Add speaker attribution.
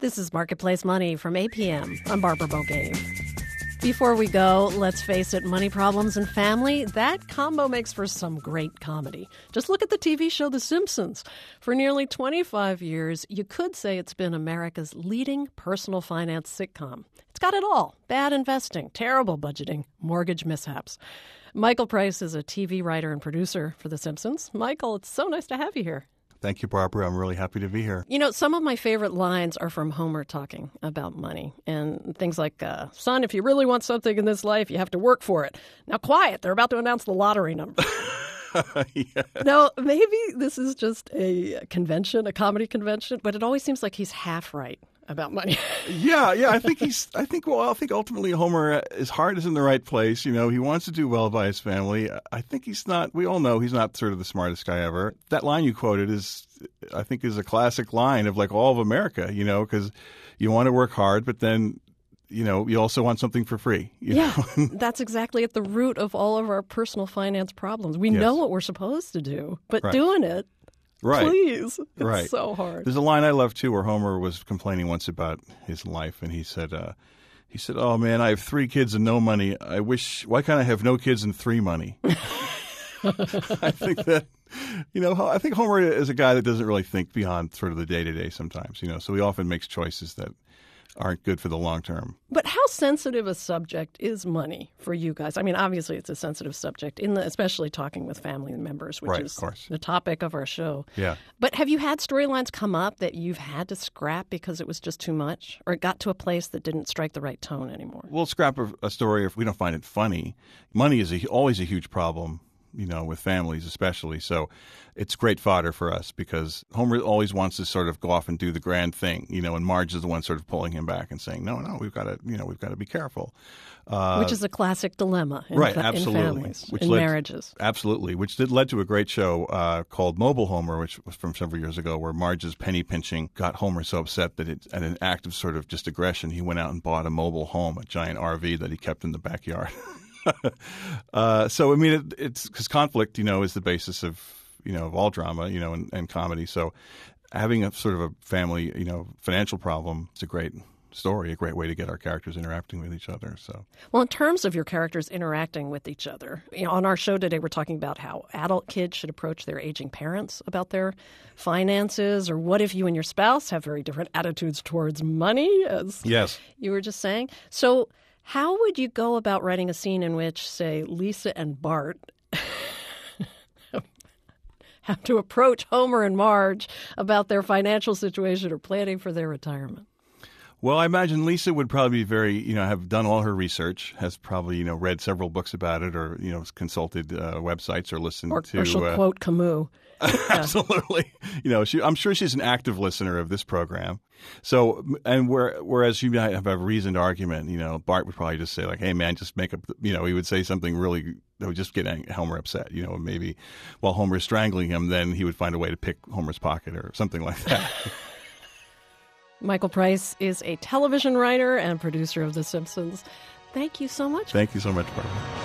Speaker 1: This is Marketplace Money from APM. I'm Barbara Bogaine. Before we go, let's face it, money problems and family, that combo makes for some great comedy. Just look at the TV show The Simpsons. For nearly 25 years, you could say it's been America's leading personal finance sitcom. It's got it all. Bad investing, terrible budgeting, mortgage mishaps. Michael Price is a TV writer and producer for The Simpsons. Michael, it's so nice to have you here.
Speaker 2: Thank you, Barbara. I'm really happy to be here.
Speaker 1: You know, some of my favorite lines are from Homer talking about money and things like, son, if you really want something in this life, you have to work for it. Now, quiet. They're about to announce the lottery number.
Speaker 2: Yeah.
Speaker 1: Now, maybe this is just a convention, a comedy convention, but it always seems like he's half right about money.
Speaker 2: Yeah. I think ultimately Homer's heart is in the right place. You know, he wants to do well by his family. I think we all know he's not sort of the smartest guy ever. That line you quoted is a classic line of like all of America, you know, because you want to work hard, but then, you know, you also want something for free. You know?
Speaker 1: That's exactly at the root of all of our personal finance problems. We know what we're supposed to do, but doing it, please, it's so hard.
Speaker 2: There's a line I love, too, where Homer was complaining once about his life, and he said, oh, man, I have 3 kids and no money. Why can't I have no kids and 3 money? I think Homer is a guy that doesn't really think beyond sort of the day-to-day sometimes, you know, so he often makes choices that aren't good for the long term.
Speaker 1: But how sensitive a subject is money for you guys? I mean, obviously it's a sensitive subject, especially talking with family members, which is the topic of our show.
Speaker 2: Yeah.
Speaker 1: But have you had storylines come up that you've had to scrap because it was just too much, or it got to a place that didn't strike the right tone anymore?
Speaker 2: We'll scrap a story if we don't find it funny. Money is always a huge problem, you know, with families especially. So it's great fodder for us because Homer always wants to sort of go off and do the grand thing, you know, and Marge is the one sort of pulling him back and saying, no, we've got to be careful.
Speaker 1: Which is a classic dilemma in families, in marriages.
Speaker 2: Absolutely, which led to a great show called Mobile Homer, which was from several years ago, where Marge's penny pinching got Homer so upset that at an act of sort of just aggression, he went out and bought a mobile home, a giant RV that he kept in the backyard. So, I mean, it's because conflict, you know, is the basis of all drama, you know, and comedy. So having a sort of a family, you know, financial problem is a great story, a great way to get our characters interacting with each other. So,
Speaker 1: well, in terms of your characters interacting with each other, you know, on our show today, we're talking about how adult kids should approach their aging parents about their finances, or what if you and your spouse have very different attitudes towards money, as you were just saying. So how would you go about writing a scene in which, say, Lisa and Bart have to approach Homer and Marge about their financial situation or planning for their retirement?
Speaker 2: Well, I imagine Lisa would probably be very, you know, have done all her research, has probably, you know, read several books about it, or, you know, consulted websites or listened to.
Speaker 1: Or she'll quote Camus.
Speaker 2: Absolutely. You know, I'm sure she's an active listener of this program. So, and whereas she might have a reasoned argument, you know, Bart would probably just say like, hey, man, just make up, you know, he would say something really that would just get Homer upset, you know, maybe while Homer's strangling him, then he would find a way to pick Homer's pocket or something like that.
Speaker 1: Michael Price is a television writer and producer of The Simpsons. Thank you so much.
Speaker 2: Thank you so much, Barbara.